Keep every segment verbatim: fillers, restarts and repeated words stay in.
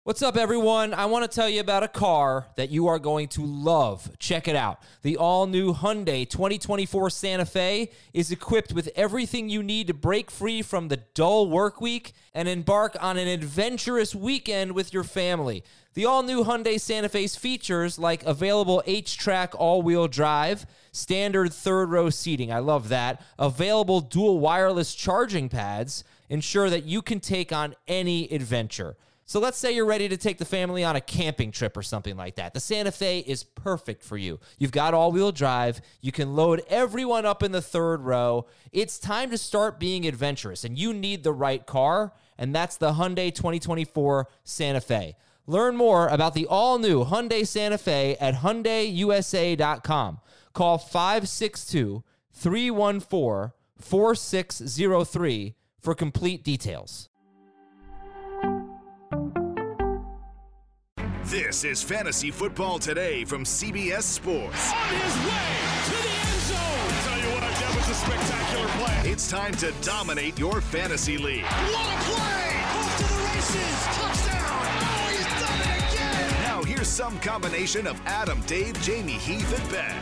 What's up, everyone? I want to tell you about a car that you are going to love. Check it out. The all-new Hyundai twenty twenty-four Santa Fe is equipped with everything you need to break free from the dull work week and embark on an adventurous weekend with your family. The all-new Hyundai Santa Fe's features like available H-Track all-wheel drive, standard third-row seating, I love that, available dual wireless charging pads, ensure that you can take on any adventure. So let's say you're ready to take the family on a camping trip or something like that. The Santa Fe is perfect for you. You've got all-wheel drive. You can load everyone up in the third row. It's time to start being adventurous, and you need the right car, and that's the Hyundai twenty twenty-four Santa Fe. Learn more about the all-new Hyundai Santa Fe at Hyundai U S A dot com. Call five six two, three one four, four six zero three for complete details. This is Fantasy Football Today from C B S Sports. On his way to the end zone. I tell you what, that was a spectacular play. It's time to dominate your fantasy league. What a play! Off to the races. Touchdown. Oh, he's done it again. Now here's some combination of Adam, Dave, Jamie, Heath, and Ben.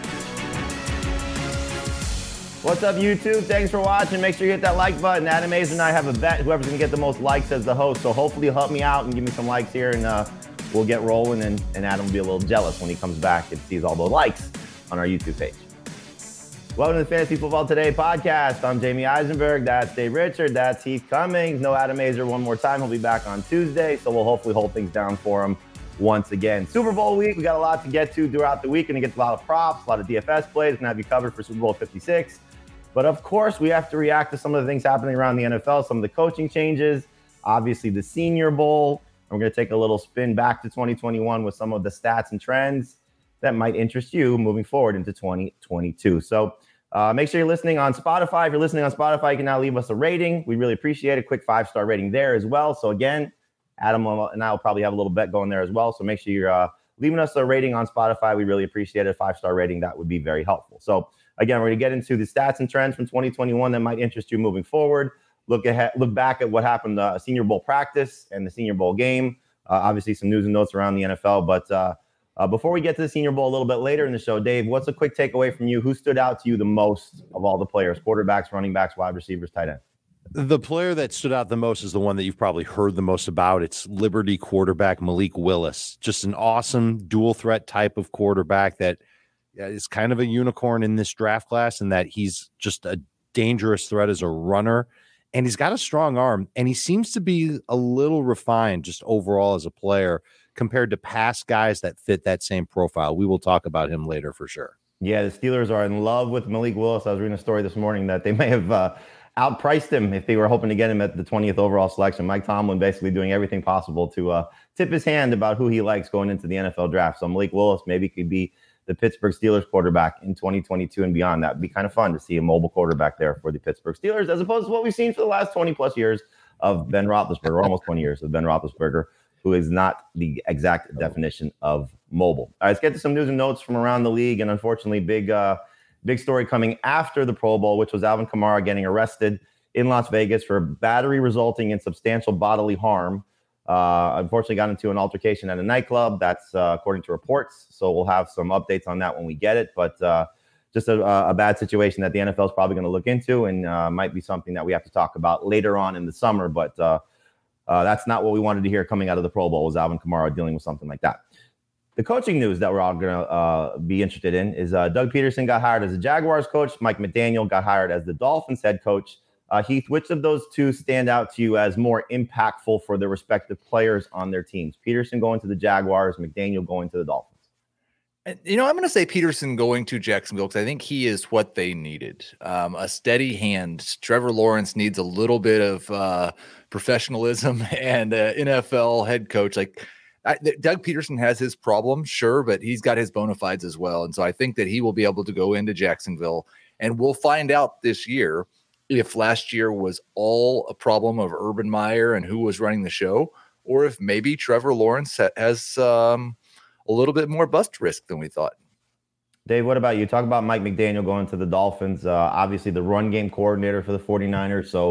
What's up, YouTube? Thanks for watching. Make sure you hit that like button. Adam Mays and I have a bet. Whoever's going to get the most likes as the host. So hopefully you'll help me out and give me some likes here, and uh, we'll get rolling, and, and Adam will be a little jealous when he comes back and sees all the likes on our YouTube page. Welcome to the Fantasy Football Today podcast. I'm Jamie Eisenberg. That's Dave Richard. That's Heath Cummings. No Adam Mazer one more time. He'll be back on Tuesday, so we'll hopefully hold things down for him once again. Super Bowl week. We got a lot to get to throughout the week. We're going to get to a lot of props, a lot of D F S plays. We're going to have you covered for Super Bowl fifty-six. But of course, we have to react to some of the things happening around the N F L, some of the coaching changes, obviously the Senior Bowl. We're going to take a little spin back to twenty twenty-one with some of the stats and trends that might interest you moving forward into twenty twenty-two. So uh, make sure you're listening on Spotify. If you're listening on Spotify, you can now leave us a rating. We really appreciate a quick five-star rating there as well. So again, Adam and I will probably have a little bet going there as well. So make sure you're uh, leaving us a rating on Spotify. We really appreciate it. A five-star rating, that would be very helpful. So again, we're going to get into the stats and trends from twenty twenty-one that might interest you moving forward. Look ahead, look back at what happened uh, Senior Bowl practice and the Senior Bowl game. Uh, obviously, some news and notes around the N F L. But uh, uh, before we get to the Senior Bowl a little bit later in the show, Dave, what's a quick takeaway from you? Who stood out to you the most of all the players? Quarterbacks, running backs, wide receivers, tight end? The player that stood out the most is the one that you've probably heard the most about. It's Liberty quarterback Malik Willis. Just an awesome dual threat type of quarterback that is kind of a unicorn in this draft class, and that he's just a dangerous threat as a runner. And he's got a strong arm, and he seems to be a little refined just overall as a player compared to past guys that fit that same profile. We will talk about him later for sure. Yeah, the Steelers are in love with Malik Willis. I was reading a story this morning that they may have uh, outpriced him if they were hoping to get him at the twentieth overall selection. Mike Tomlin basically doing everything possible to uh, tip his hand about who he likes going into the N F L draft. So Malik Willis maybe could be the Pittsburgh Steelers quarterback in twenty twenty-two and beyond. That would be kind of fun to see a mobile quarterback there for the Pittsburgh Steelers, as opposed to what we've seen for the last twenty plus years of Ben Roethlisberger, almost twenty years of Ben Roethlisberger, who is not the exact definition of mobile. All right, let's get to some news and notes from around the league. And unfortunately, big, uh, big story coming after the Pro Bowl, which was Alvin Kamara getting arrested in Las Vegas for battery resulting in substantial bodily harm. Uh, unfortunately got into an altercation at a nightclub. That's uh, according to reports. So we'll have some updates on that when we get it. But uh, just a, a bad situation that the N F L is probably going to look into, and uh, might be something that we have to talk about later on in the summer. But uh, uh, that's not what we wanted to hear coming out of the Pro Bowl, was Alvin Kamara dealing with something like that. The coaching news that we're all going to uh, be interested in is uh, Doug Peterson got hired as the Jaguars coach. Mike McDaniel got hired as the Dolphins head coach. Uh, Heath, which of those two stand out to you as more impactful for their respective players on their teams? Peterson going to the Jaguars, McDaniel going to the Dolphins. You know, I'm going to say Peterson going to Jacksonville because I think he is what they needed. Um, a steady hand. Trevor Lawrence needs a little bit of uh, professionalism, and uh, N F L head coach. Like I, Doug Peterson has his problems, sure, but he's got his bona fides as well. And so I think that he will be able to go into Jacksonville, and we'll find out this year if last year was all a problem of Urban Meyer and who was running the show, or if maybe Trevor Lawrence has um, a little bit more bust risk than we thought. Dave, what about you? Talk about Mike McDaniel going to the Dolphins. Uh, obviously, the run game coordinator for the 49ers. So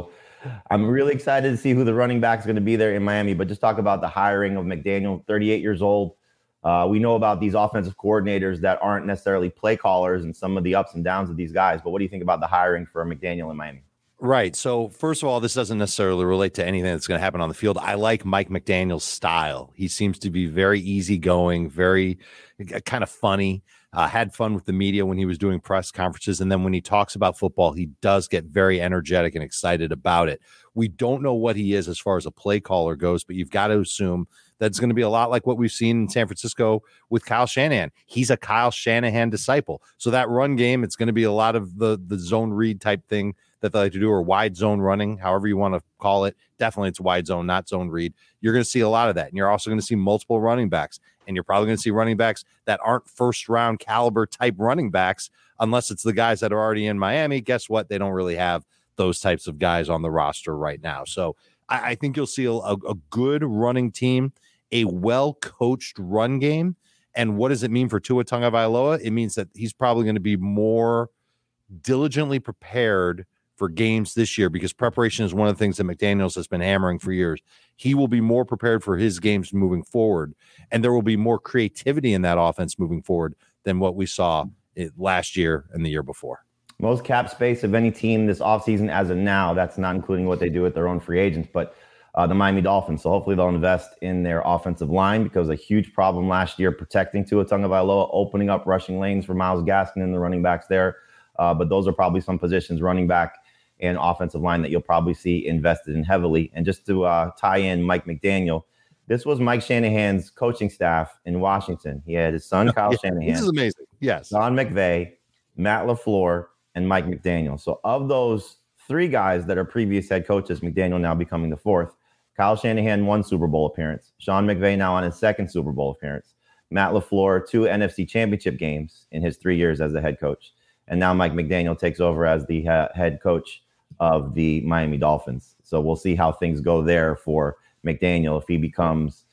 I'm really excited to see who the running back is going to be there in Miami. But just talk about the hiring of McDaniel, thirty-eight years old. Uh, we know about these offensive coordinators that aren't necessarily play callers and some of the ups and downs of these guys. But what do you think about the hiring for McDaniel in Miami? Right. So first of all, this doesn't necessarily relate to anything that's going to happen on the field. I like Mike McDaniel's style. He seems to be very easygoing, very uh, kind of funny. Uh, had fun with the media when he was doing press conferences. And then when he talks about football, he does get very energetic and excited about it. We don't know what he is as far as a play caller goes, but you've got to assume that's going to be a lot like what we've seen in San Francisco with Kyle Shanahan. He's a Kyle Shanahan disciple. So that run game, it's going to be a lot of the, the zone read type thing that they like to do, or wide zone running, however you want to call it. Definitely it's wide zone, not zone read. You're going to see a lot of that. And you're also going to see multiple running backs. And you're probably going to see running backs that aren't first round caliber type running backs, unless it's the guys that are already in Miami. Guess what? They don't really have those types of guys on the roster right now. So I, I think you'll see a, a good running team, a well-coached run game. And what does it mean for Tua Tagovailoa? It means that he's probably going to be more diligently prepared for games this year, because preparation is one of the things that McDaniels has been hammering for years. He will be more prepared for his games moving forward, and there will be more creativity in that offense moving forward than what we saw last year and the year before. Most cap space of any team this offseason as of now. That's not including what they do with their own free agents, but uh, the Miami Dolphins. So hopefully they'll invest in their offensive line, because a huge problem last year protecting Tua Tagovailoa, opening up rushing lanes for Myles Gaskin and the running backs there. Uh, but those are probably some positions, running back and offensive line, that you'll probably see invested in heavily. And just to uh, tie in Mike McDaniel, this was Mike Shanahan's coaching staff in Washington. He had his son, Kyle yeah, Shanahan. This is amazing. Yes. Sean McVay, Matt LaFleur, and Mike McDaniel. So of those three guys that are previous head coaches, McDaniel now becoming the fourth. Kyle Shanahan, one Super Bowl appearance. Sean McVay now on his second Super Bowl appearance. Matt LaFleur, two N F C championship games in his three years as the head coach. And now Mike McDaniel takes over as the ha- head coach of the Miami Dolphins. So we'll see how things go there for McDaniel if he becomes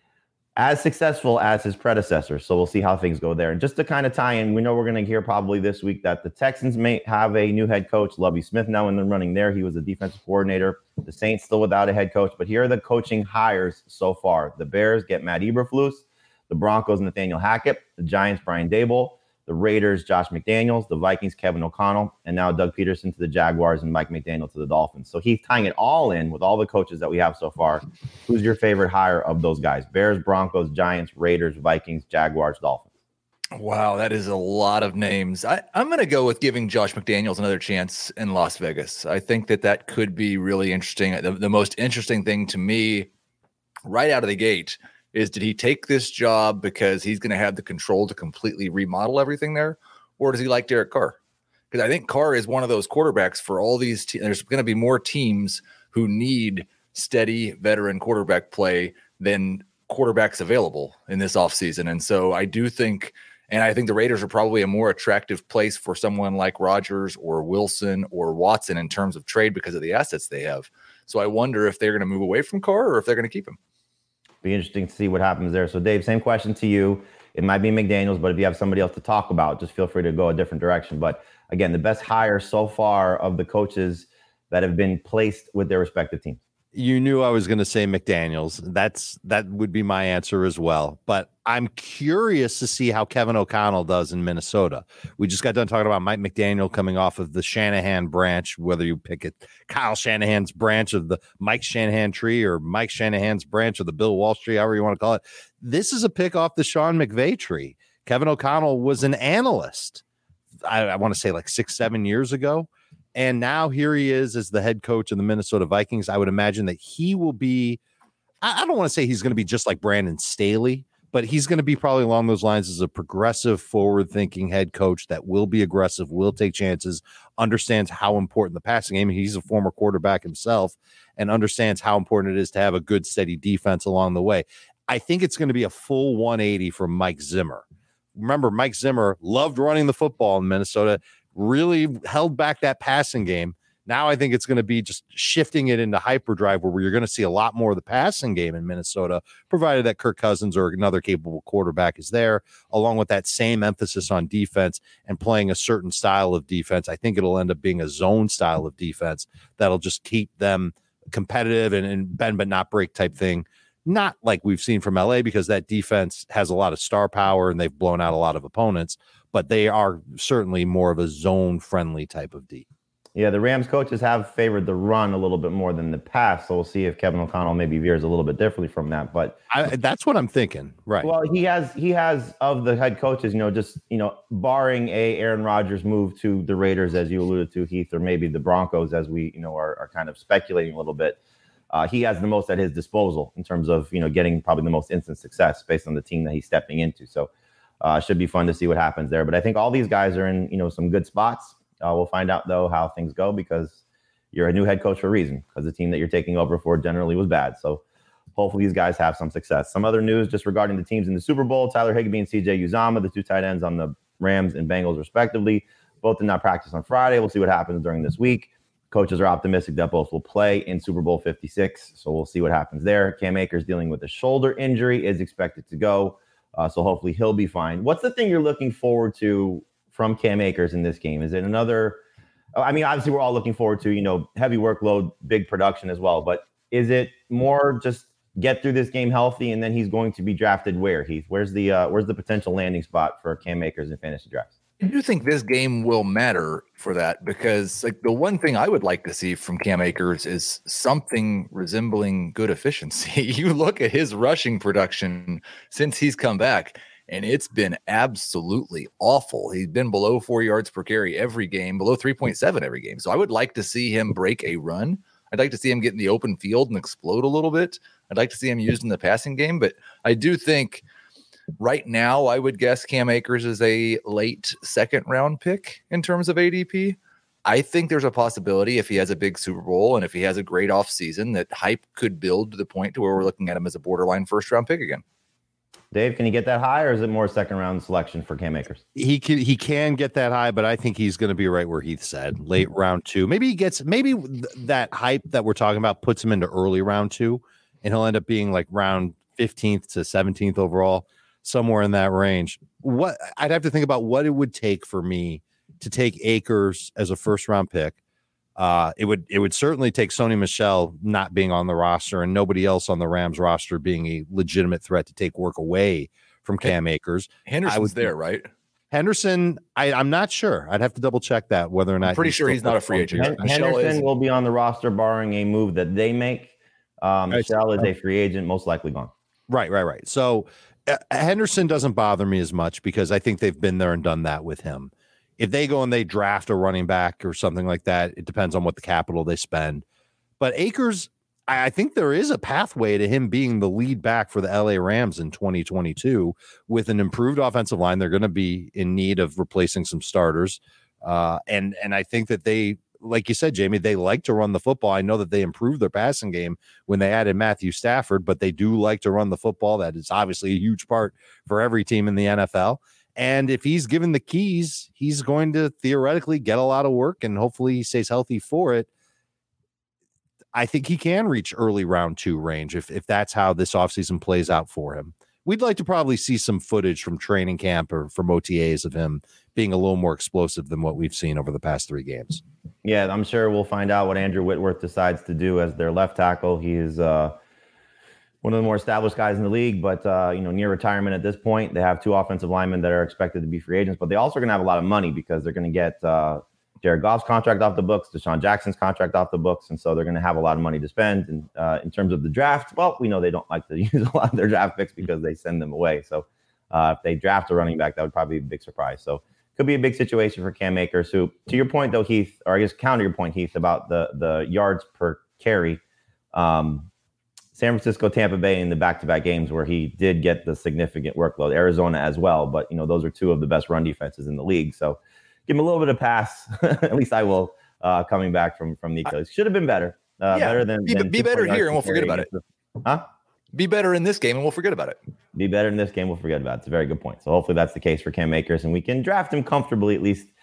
as successful as his predecessor. So we'll see how things go there. And just to kind of tie in, we know we're going to hear probably this week that the Texans may have a new head coach, Lovie Smith, now in the running there. He was a defensive coordinator. The Saints still without a head coach. But here are the coaching hires so far. The Bears get Matt Eberflus. The Broncos, Nathaniel Hackett. The Giants, Brian Daboll. The Raiders, Josh McDaniels. The Vikings, Kevin O'Connell. And now Doug Peterson to the Jaguars and Mike McDaniel to the Dolphins. So he's tying it all in with all the coaches that we have so far. Who's your favorite hire of those guys? Bears, Broncos, Giants, Raiders, Vikings, Jaguars, Dolphins. Wow, that is a lot of names. I, I'm going to go with giving Josh McDaniels another chance in Las Vegas. I think that that could be really interesting. The, the most interesting thing to me right out of the gate is, did he take this job because he's going to have the control to completely remodel everything there? Or does he like Derek Carr? Because I think Carr is one of those quarterbacks for all these teams. There's going to be more teams who need steady veteran quarterback play than quarterbacks available in this offseason. And so I do think, and I think the Raiders are probably a more attractive place for someone like Rodgers or Wilson or Watson in terms of trade because of the assets they have. So I wonder if they're going to move away from Carr or if they're going to keep him. Be interesting to see what happens there. So, Dave, same question to you. It might be McDaniels, but if you have somebody else to talk about, just feel free to go a different direction. But again, the best hire so far of the coaches that have been placed with their respective teams. You knew I was going to say McDaniels. That's that would be my answer as well. But I'm curious to see how Kevin O'Connell does in Minnesota. We just got done talking about Mike McDaniel coming off of the Shanahan branch, whether you pick it Kyle Shanahan's branch of the Mike Shanahan tree or Mike Shanahan's branch of the Bill Walsh tree, however you want to call it. This is a pick off the Sean McVay tree. Kevin O'Connell was an analyst, I, I want to say like six, seven years ago. And now here he is as the head coach of the Minnesota Vikings. I would imagine that he will be, I, I don't want to say he's going to be just like Brandon Staley, but he's going to be probably along those lines as a progressive, forward-thinking head coach that will be aggressive, will take chances, understands how important the passing game. He's a former quarterback himself and understands how important it is to have a good, steady defense along the way. I think it's going to be a full one eighty from Mike Zimmer. Remember, Mike Zimmer loved running the football in Minnesota, really held back that passing game. Now I think it's going to be just shifting it into hyperdrive where you're going to see a lot more of the passing game in Minnesota, provided that Kirk Cousins or another capable quarterback is there, along with that same emphasis on defense and playing a certain style of defense. I think it'll end up being a zone style of defense that'll just keep them competitive and, and bend but not break type thing. Not like we've seen from L A, because that defense has a lot of star power and they've blown out a lot of opponents, but they are certainly more of a zone friendly type of D. Yeah, the Rams coaches have favored the run a little bit more than the pass, so we'll see if Kevin O'Connell maybe veers a little bit differently from that. But I, that's what I'm thinking, right? Well, he has he has of the head coaches, you know, just you know, barring a Aaron Rodgers move to the Raiders, as you alluded to, Heath, or maybe the Broncos, as we you know are, are kind of speculating a little bit. Uh, he has the most at his disposal in terms of you know getting probably the most instant success based on the team that he's stepping into. So, uh, should be fun to see what happens there. But I think all these guys are in you know some good spots. Uh, we'll find out, though, how things go, because you're a new head coach for a reason, because the team that you're taking over for generally was bad. So hopefully these guys have some success. Some other news just regarding the teams in the Super Bowl: Tyler Higbee and C J Uzomah, the two tight ends on the Rams and Bengals, respectively. Both did not practice on Friday. We'll see what happens during this week. Coaches are optimistic that both will play in Super Bowl fifty-six, so we'll see what happens there. Cam Akers, dealing with a shoulder injury, is expected to go, uh, so hopefully he'll be fine. What's the thing you're looking forward to from Cam Akers in this game? Is it another, I mean, obviously we're all looking forward to, you know, heavy workload, big production as well, but is it more just get through this game healthy and then he's going to be drafted where, Heath? Where's the, uh, where's the potential landing spot for Cam Akers in fantasy drafts? I do think this game will matter for that, because like the one thing I would like to see from Cam Akers is something resembling good efficiency. You look at his rushing production since he's come back, and it's been absolutely awful. He's been below four yards per carry every game, below three point seven every game. So I would like to see him break a run. I'd like to see him get in the open field and explode a little bit. I'd like to see him used in the passing game. But I do think right now, I would guess Cam Akers is a late second round pick in terms of A D P. I think there's a possibility, if he has a big Super Bowl and if he has a great offseason, that hype could build to the point to where we're looking at him as a borderline first round pick again. Dave, can he get that high, or is it more second round selection for Cam Akers? He can he can get that high, but I think he's going to be right where Heath said, late round two. Maybe he gets maybe th- that hype that we're talking about puts him into early round two, and he'll end up being like round fifteenth to seventeenth overall, somewhere in that range. What I'd have to think about what it would take for me to take Akers as a first round pick. Uh, it would it would certainly take Sony Michel not being on the roster and nobody else on the Rams roster being a legitimate threat to take work away from Cam Akers. Henderson's I would, there, right? Henderson, I, I'm not sure. I'd have to double check that whether or not. I'm pretty sure he's not a free agent. Hen- Henderson will be on the roster barring a move that they make. Um, Michel is a free agent, most likely gone. Right, right, right. So uh, Henderson doesn't bother me as much because I think they've been there and done that with him. If they go and they draft a running back or something like that, it depends on what the capital they spend. But Akers, I think there is a pathway to him being the lead back for the L A Rams in twenty twenty-two with an improved offensive line. They're going to be in need of replacing some starters. Uh, and, and I think that they, like you said, Jamie, they like to run the football. I know that they improved their passing game when they added Matthew Stafford, but they do like to run the football. That is obviously a huge part for every team in the N F L. And if he's given the keys, he's going to theoretically get a lot of work, and hopefully he stays healthy for it. I think he can reach early round two range if, if that's how this offseason plays out for him. We'd like to probably see some footage from training camp or from O T As of him being a little more explosive than what we've seen over the past three games. Yeah, I'm sure we'll find out what Andrew Whitworth decides to do as their left tackle. He is uh, one of the more established guys in the league, but uh, you know, near retirement at this point. They have two offensive linemen that are expected to be free agents, but they also are going to have a lot of money because they're going to get uh, Jared Goff's contract off the books, Deshaun Jackson's contract off the books, and so they're going to have a lot of money to spend. And uh, in terms of the draft, well, we know they don't like to use a lot of their draft picks because they send them away. So uh, if they draft a running back, that would probably be a big surprise. So could be a big situation for Cam Akers, who, to your point though, Heath, or I guess counter your point, Heath, about the the yards per carry. Um, San Francisco, Tampa Bay in the back-to-back games where he did get the significant workload. Arizona as well, but you know those are two of the best run defenses in the league. So give him a little bit of pass. At least I will. Uh, coming back from from the Achilles, should have been better. Uh, yeah, better than be, than be better here, and we'll forget about it. The, huh? Be better in this game, and we'll forget about it. Be better in this game, we'll forget about it. It's a very good point. So hopefully that's the case for Cam Akers, and we can draft him comfortably at least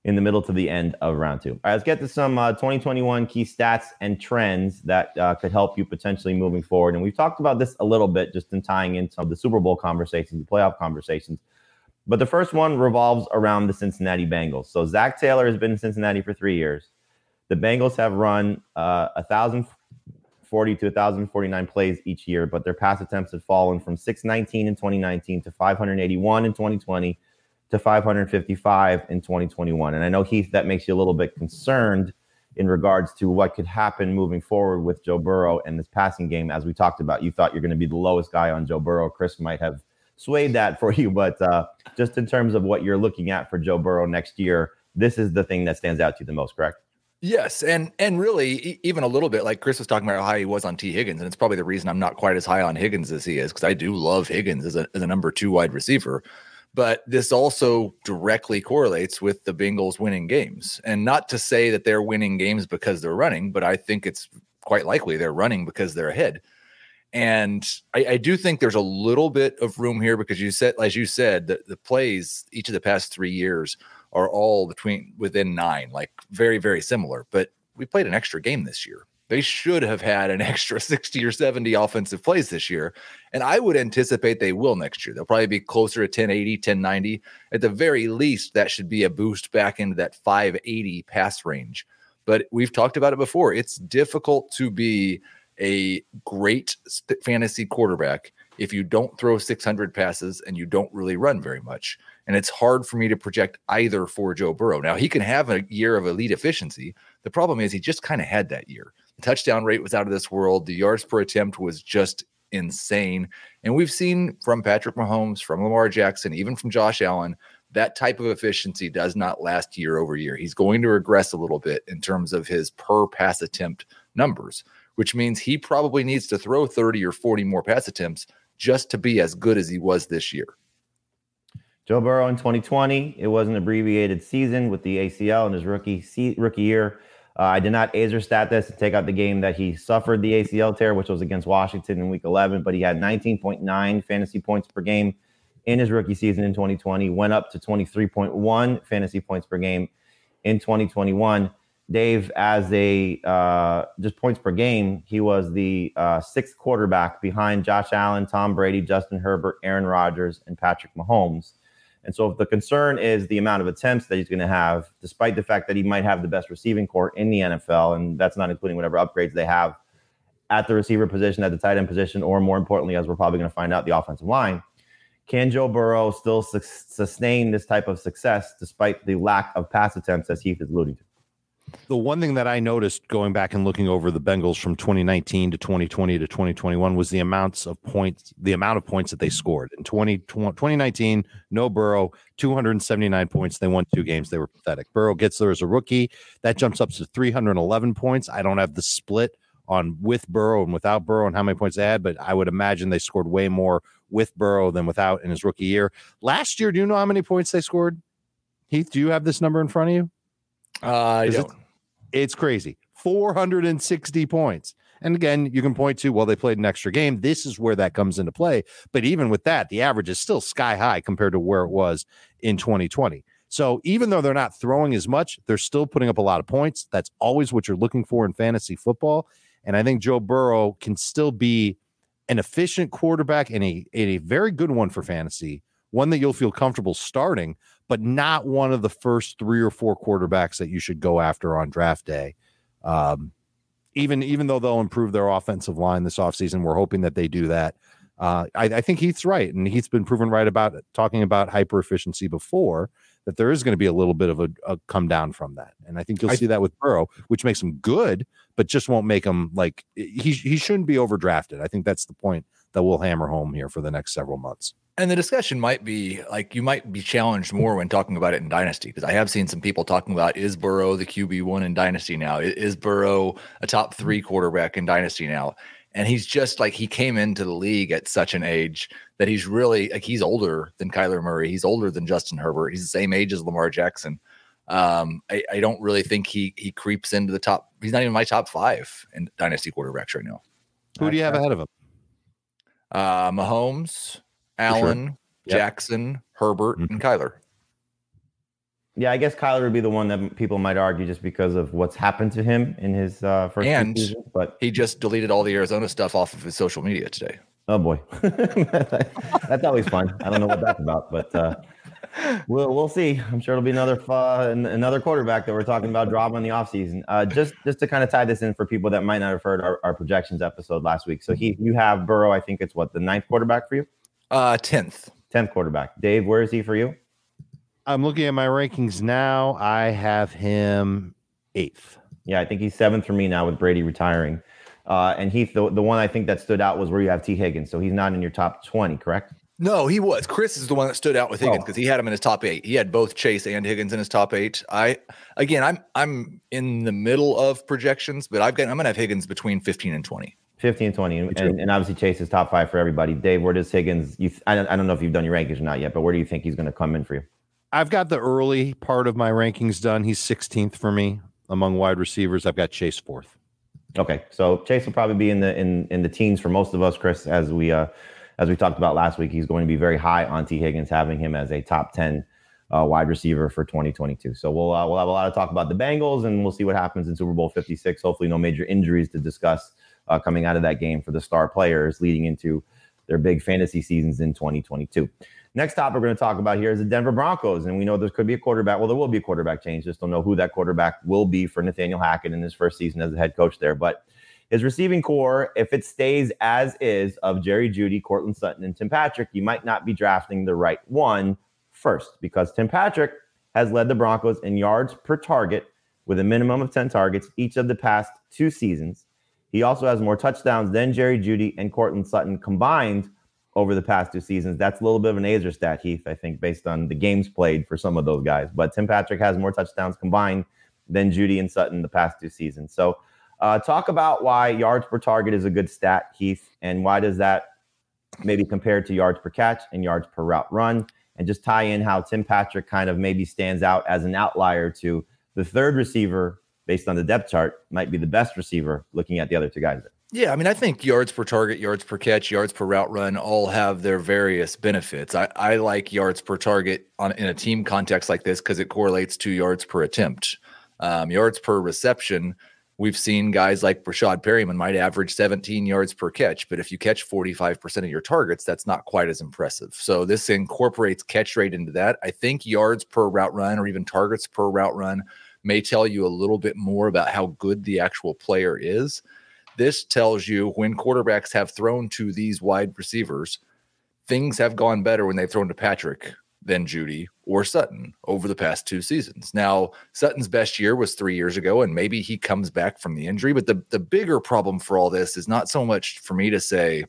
in the middle to the end of round two. All right, let's get to some uh, twenty twenty-one key stats and trends that uh, could help you potentially moving forward. And we've talked about this a little bit just in tying in some of the Super Bowl conversations, the playoff conversations. But the first one revolves around the Cincinnati Bengals. So Zach Taylor has been in Cincinnati for three years. The Bengals have run uh, one thousand forty to one thousand forty-nine plays each year, but their pass attempts have fallen from six nineteen in twenty nineteen to five eighty-one in twenty twenty to five fifty-five in twenty twenty-one. And I know, Heath, that makes you a little bit concerned in regards to what could happen moving forward with Joe Burrow and this passing game. As we talked about, you thought you're going to be the lowest guy on Joe Burrow. Chris might have swayed that for you, but uh, just in terms of what you're looking at for Joe Burrow next year, this is the thing that stands out to you the most, correct? Yes, and and really, even a little bit like Chris was talking about how high he was on T. Higgins, and it's probably the reason I'm not quite as high on Higgins as he is, because I do love Higgins as a, as a number two wide receiver. But this also directly correlates with the Bengals winning games. And not to say that they're winning games because they're running, but I think it's quite likely they're running because they're ahead. And I, I do think there's a little bit of room here because you said, as you said, the, the plays each of the past three years are all between within nine, like very, very similar. But we played an extra game this year. They should have had an extra sixty or seventy offensive plays this year. And I would anticipate they will next year. They'll probably be closer to ten eighty, ten ninety. At the very least, that should be a boost back into that five eighty pass range. But we've talked about it before. It's difficult to be a great fantasy quarterback if you don't throw six hundred passes and you don't really run very much. And it's hard for me to project either for Joe Burrow. Now, he can have a year of elite efficiency. The problem is he just kind of had that year. The touchdown rate was out of this world. The yards per attempt was just insane. And we've seen from Patrick Mahomes, from Lamar Jackson, even from Josh Allen, that type of efficiency does not last year over year. He's going to regress a little bit in terms of his per pass attempt numbers, which means he probably needs to throw thirty or forty more pass attempts just to be as good as he was this year. Joe Burrow in twenty twenty, it was an abbreviated season with the A C L in his rookie rookie year. Uh, I did not Azer stat this and take out the game that he suffered the A C L tear, which was against Washington in week eleven, but he had nineteen point nine fantasy points per game in his rookie season in twenty twenty, went up to twenty-three point one fantasy points per game in twenty twenty-one. Dave, as a uh, just points per game, he was the uh, sixth quarterback behind Josh Allen, Tom Brady, Justin Herbert, Aaron Rodgers, and Patrick Mahomes. And so if the concern is the amount of attempts that he's going to have, despite the fact that he might have the best receiving corps in the N F L, and that's not including whatever upgrades they have at the receiver position, at the tight end position, or more importantly, as we're probably going to find out, the offensive line, can Joe Burrow still su- sustain this type of success despite the lack of pass attempts, as Heath is alluding to? The one thing that I noticed going back and looking over the Bengals from twenty nineteen to twenty twenty to twenty twenty-one was the amounts of points, the amount of points that they scored. In twenty nineteen, no Burrow, two hundred seventy-nine points. They won two games. They were pathetic. Burrow gets there as a rookie. That jumps up to three hundred eleven points. I don't have the split on with Burrow and without Burrow and how many points they had, but I would imagine they scored way more with Burrow than without in his rookie year. Last year, do you know how many points they scored? Heath, do you have this number in front of you? Uh, I don't. It's, it's crazy. four hundred sixty points. And again, you can point to, well, they played an extra game. This is where that comes into play. But even with that, the average is still sky high compared to where it was in twenty twenty. So even though they're not throwing as much, they're still putting up a lot of points. That's always what you're looking for in fantasy football. And I think Joe Burrow can still be an efficient quarterback and a, and a very good one for fantasy, one that you'll feel comfortable starting, but not one of the first three or four quarterbacks that you should go after on draft day. Um, even, even though they'll improve their offensive line this offseason, we're hoping that they do that. Uh, I, I think Heath's right, and Heath's been proven right about it, talking about hyper efficiency before, that there is going to be a little bit of a, a come down from that. And I think you'll I, see that with Burrow, which makes him good, but just won't make him like he, he shouldn't be overdrafted. I think that's the point that we'll hammer home here for the next several months. And the discussion might be like, you might be challenged more when talking about it in Dynasty, because I have seen some people talking about, is Burrow the Q B one in Dynasty now? Is Burrow a top three quarterback in Dynasty now? And he's just like, he came into the league at such an age that he's really like, he's older than Kyler Murray. He's older than Justin Herbert. He's the same age as Lamar Jackson. Um, I, I don't really think he he creeps into the top. He's not even my top five in Dynasty quarterbacks right now. Who do you have ahead of him? Uh, Mahomes, Allen, sure. Yep. Jackson, Herbert, mm-hmm. and Kyler. Yeah, I guess Kyler would be the one that people might argue just because of what's happened to him in his uh, first and season. But he just deleted all the Arizona stuff off of his social media today. Oh boy, that's always fun. I don't know what that's about, but uh, we'll we'll see. I'm sure it'll be another fun, another quarterback that we're talking about drama in the offseason. Uh, just just to kind of tie this in for people that might not have heard our, our projections episode last week. So he, you have Burrow. I think it's what, the ninth quarterback for you? Uh, tenth. Tenth quarterback. Dave, where is he for you? I'm looking at my rankings now. I have him eighth. Yeah, I think he's seventh for me now with Brady retiring. Uh, and Heath, the, the one I think that stood out was where you have T. Higgins. So he's not in your top twenty, correct? No, he was. Chris is the one that stood out with Higgins because oh. he had him in his top eight. He had both Chase and Higgins in his top eight. I, again, I'm I'm in the middle of projections, but I've got I'm gonna have Higgins between fifteen and twenty. fifteen and twenty, and, and, and obviously Chase is top five for everybody. Dave, where does Higgins? You, I don't I don't know if you've done your rankings or not yet, but where do you think he's going to come in for you? I've got the early part of my rankings done. He's sixteenth for me among wide receivers. I've got Chase fourth. Okay, so Chase will probably be in the in in the teens for most of us, Chris, as we uh as we talked about last week. He's going to be very high on T. Higgins, having him as a top ten uh, wide receiver for twenty twenty-two. So we'll uh, we'll have a lot of talk about the Bengals, and we'll see what happens in Super Bowl fifty-six. Hopefully, no major injuries to discuss uh, coming out of that game for the star players leading into their big fantasy seasons in twenty twenty-two. Next topic we're going to talk about here is the Denver Broncos, and we know there could be a quarterback. Well, there will be a quarterback change. Just don't know who that quarterback will be for Nathaniel Hackett in his first season as the head coach there. But his receiving core, if it stays as is of Jerry Jeudy, Courtland Sutton, and Tim Patrick, you might not be drafting the right one first, because Tim Patrick has led the Broncos in yards per target with a minimum of ten targets each of the past two seasons. He also has more touchdowns than Jerry Jeudy and Courtland Sutton combined over the past two seasons. That's a little bit of an Azer stat, Heath, I think, based on the games played for some of those guys. But Tim Patrick has more touchdowns combined than Jeudy and Sutton the past two seasons. So uh, talk about why yards per target is a good stat, Heath, and why does that maybe compare to yards per catch and yards per route run, and just tie in how Tim Patrick kind of maybe stands out as an outlier to the third receiver based on the depth chart, might be the best receiver looking at the other two guys there. Yeah, I mean, I think yards per target, yards per catch, yards per route run all have their various benefits. I, I like yards per target on in a team context like this because it correlates to yards per attempt. Um, yards per reception, we've seen guys like Rashad Perryman might average seventeen yards per catch, but if you catch forty-five percent of your targets, that's not quite as impressive. So this incorporates catch rate into that. I think yards per route run or even targets per route run may tell you a little bit more about how good the actual player is. This tells you when quarterbacks have thrown to these wide receivers, things have gone better when they've thrown to Patrick than Jeudy or Sutton over the past two seasons. Now, Sutton's best year was three years ago, and maybe he comes back from the injury. But the, the bigger problem for all this is not so much for me to say,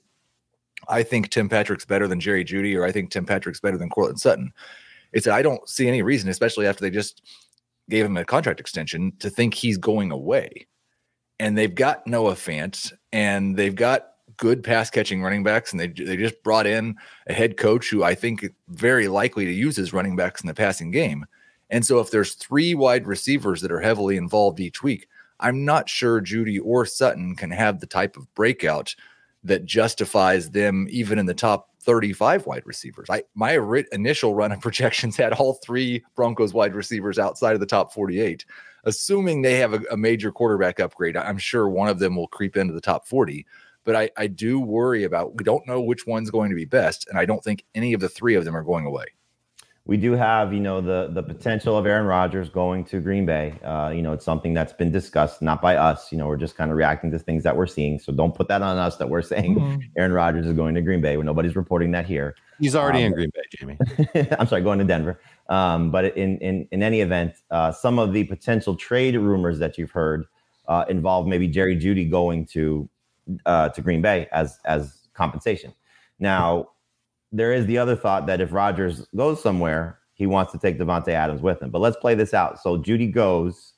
I think Tim Patrick's better than Jerry Jeudy, or I think Tim Patrick's better than Courtland Sutton. It's that I don't see any reason, especially after they just gave him a contract extension, to think he's going away. And they've got Noah Fant, and they've got good pass catching running backs, and they they just brought in a head coach who I think very likely to use his running backs in the passing game. And so if there's three wide receivers that are heavily involved each week, I'm not sure Jeudy or Sutton can have the type of breakout that justifies them even in the top thirty-five wide receivers. I my ri- initial run of projections had all three Broncos wide receivers outside of the top forty-eight. Assuming they have a, a major quarterback upgrade, I'm sure one of them will creep into the top forty. But I, I do worry about, we don't know which one's going to be best, and I don't think any of the three of them are going away. We do have, you know, the the potential of Aaron Rodgers going to Green Bay. Uh, you know, it's something that's been discussed, not by us. You know, we're just kind of reacting to things that we're seeing. So don't put that on us that we're saying mm-hmm. Aaron Rodgers is going to Green Bay when nobody's reporting that here. He's already um, in Green Bay, Jamie. I'm sorry, going to Denver. Um, but in, in, in any event, uh, some of the potential trade rumors that you've heard uh, involve maybe Jerry Jeudy going to uh, to Green Bay as as compensation. Now, there is the other thought that if Rodgers goes somewhere, he wants to take Devontae Adams with him. But let's play this out. So Jeudy goes,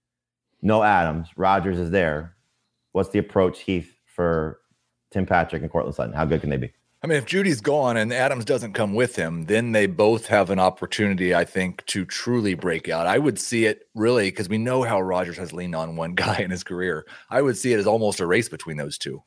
no Adams, Rodgers is there. What's the approach, Heath, for Tim Patrick and Courtland Sutton? How good can they be? I mean, if Judy's gone and Adams doesn't come with him, then they both have an opportunity, I think, to truly break out. I would see it really, because we know how Rodgers has leaned on one guy in his career. I would see it as almost a race between those two.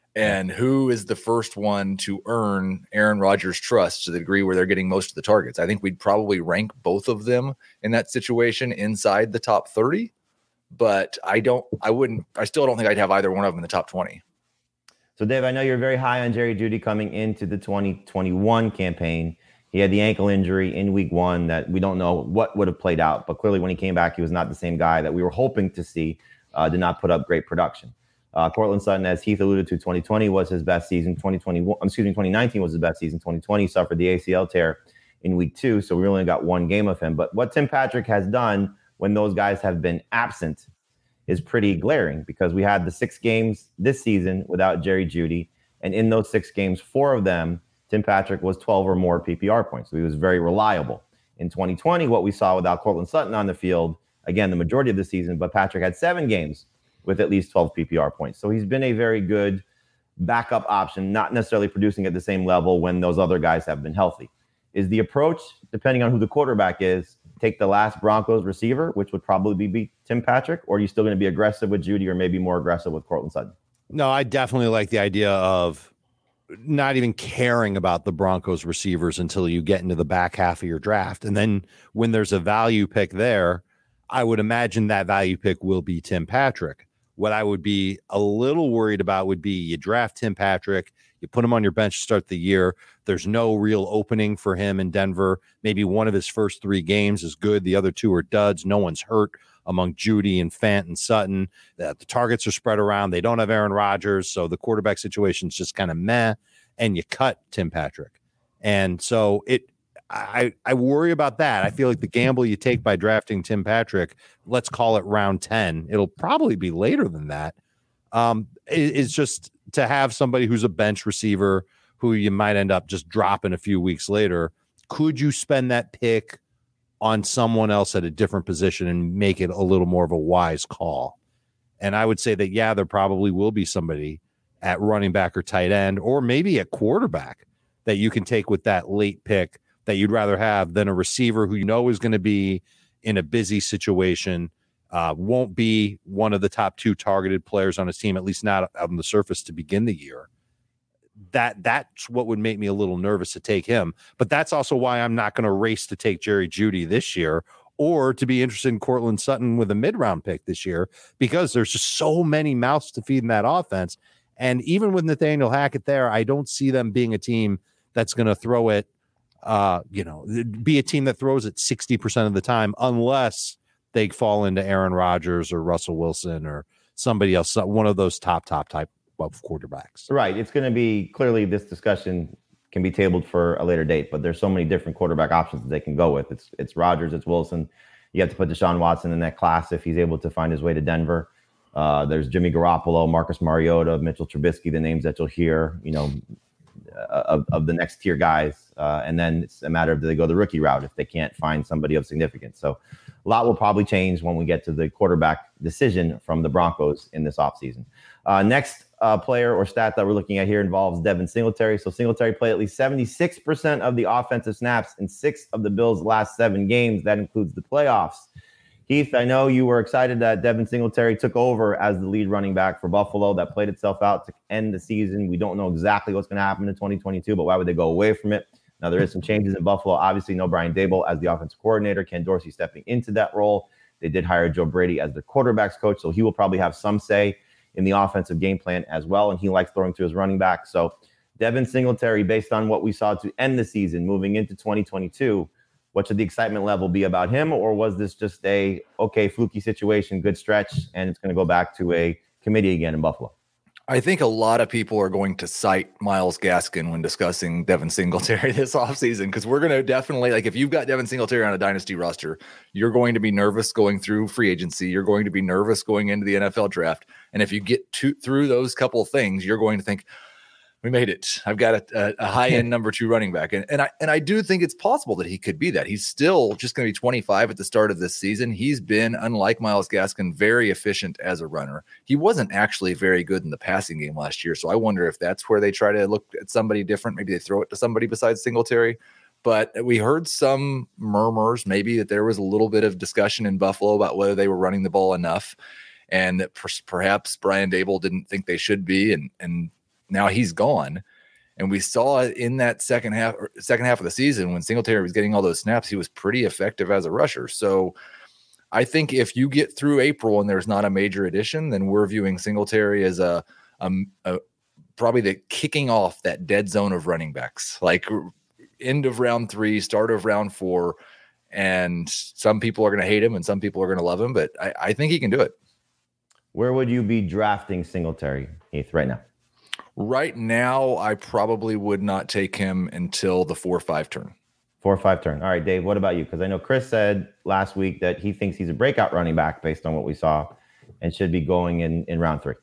And who is the first one to earn Aaron Rodgers' trust to the degree where they're getting most of the targets? I think we'd probably rank both of them in that situation inside the top thirty, but I don't, I wouldn't, I still don't think I'd have either one of them in the top twenty. So, Dave, I know you're very high on Jerry Jeudy coming into the twenty twenty-one campaign. He had the ankle injury in week one that we don't know what would have played out, but clearly when he came back, he was not the same guy that we were hoping to see, uh, did not put up great production. Uh, Courtland Sutton, as Heath alluded to, twenty twenty was his best season. twenty twenty-one, excuse me, twenty nineteen was his best season. twenty twenty suffered the A C L tear in week two, so we only got one game of him. But what Tim Patrick has done when those guys have been absent is pretty glaring, because we had the six games this season without Jerry Jeudy, and in those six games, four of them, Tim Patrick was twelve or more P P R points, so he was very reliable. In twenty twenty, what we saw without Courtland Sutton on the field, again, the majority of the season, but Patrick had seven games with at least twelve P P R points. So he's been a very good backup option, not necessarily producing at the same level when those other guys have been healthy. Is the approach, depending on who the quarterback is, take the last Broncos receiver, which would probably be Tim Patrick, or are you still going to be aggressive with Jeudy or maybe more aggressive with Courtland Sutton? No, I definitely like the idea of not even caring about the Broncos receivers until you get into the back half of your draft. And then when there's a value pick there, I would imagine that value pick will be Tim Patrick. What I would be a little worried about would be you draft Tim Patrick, you put him on your bench to start the year. There's no real opening for him in Denver. Maybe one of his first three games is good. The other two are duds. No one's hurt among Jeudy and Fant and Sutton. The, the targets are spread around. They don't have Aaron Rodgers, so the quarterback situation is just kind of meh, and you cut Tim Patrick. And so it, I, I worry about that. I feel like the gamble you take by drafting Tim Patrick, let's call it round ten, it'll probably be later than that, um, is just to have somebody who's a bench receiver who you might end up just dropping a few weeks later. Could you spend that pick on someone else at a different position and make it a little more of a wise call? And I would say that, yeah, there probably will be somebody at running back or tight end, or maybe at quarterback, that you can take with that late pick that you'd rather have than a receiver who you know is going to be in a busy situation, uh, won't be one of the top two targeted players on his team, at least not on the surface to begin the year. That that's what would make me a little nervous to take him. But that's also why I'm not going to race to take Jerry Jeudy this year, or to be interested in Courtland Sutton with a mid-round pick this year, because there's just so many mouths to feed in that offense. And even with Nathaniel Hackett there, I don't see them being a team that's going to throw it, uh, you know, be a team that throws it sixty percent of the time, unless they fall into Aaron Rodgers or Russell Wilson or somebody else, one of those top, top type of quarterbacks. Right. It's going to be, clearly this discussion can be tabled for a later date, but there's so many different quarterback options that they can go with. It's it's Rodgers, it's Wilson. You have to put Deshaun Watson in that class if he's able to find his way to Denver. Uh, there's Jimmy Garoppolo, Marcus Mariota, Mitchell Trubisky, the names that you'll hear, you know, of, of the next tier guys. Uh, and then it's a matter of, do they go the rookie route if they can't find somebody of significance? So a lot will probably change when we get to the quarterback decision from the Broncos in this offseason. Uh, next uh, player or stat that we're looking at here involves Devin Singletary. So Singletary played at least seventy-six percent of the offensive snaps in six of the Bills' last seven games. That includes the playoffs. Heath, I know you were excited that Devin Singletary took over as the lead running back for Buffalo. That played itself out to end the season. We don't know exactly what's going to happen in twenty twenty-two, but why would they go away from it? Now, there is some changes in Buffalo. Obviously, no Brian Daboll as the offensive coordinator. Ken Dorsey stepping into that role. They did hire Joe Brady as the quarterback's coach, so he will probably have some say in the offensive game plan as well, and he likes throwing to his running back. So Devin Singletary, based on what we saw to end the season, moving into twenty twenty-two, what should the excitement level be about him? Or was this just a, okay, fluky situation, good stretch, and it's going to go back to a committee again in Buffalo? I think a lot of people are going to cite Myles Gaskin when discussing Devin Singletary this offseason, because we're going to definitely, like, if you've got Devin Singletary on a dynasty roster, you're going to be nervous going through free agency. You're going to be nervous going into the N F L draft. And if you get to, through those couple of things, you're going to think, we made it. I've got a, a high-end number two running back. And, and I and I do think it's possible that he could be that. He's still just going to be twenty-five at the start of this season. He's been, unlike Myles Gaskin, very efficient as a runner. He wasn't actually very good in the passing game last year. So I wonder if that's where they try to look at somebody different. Maybe they throw it to somebody besides Singletary. But we heard some murmurs, maybe, that there was a little bit of discussion in Buffalo about whether they were running the ball enough, and that per- perhaps Brian Daboll didn't think they should be. And, and now he's gone. And we saw it in that second half, second half of the season when Singletary was getting all those snaps, he was pretty effective as a rusher. So I think if you get through April and there's not a major addition, then we're viewing Singletary as a, a, a probably the kicking off that dead zone of running backs, like end of round three, start of round four. And some people are going to hate him and some people are going to love him, but I, I think he can do it. Where would you be drafting Singletary, Heath, right now? Right now, I probably would not take him until the four or five turn. Four or five turn. All right, Dave, what about you? Because I know Chris said last week that he thinks he's a breakout running back based on what we saw and should be going in, in round three.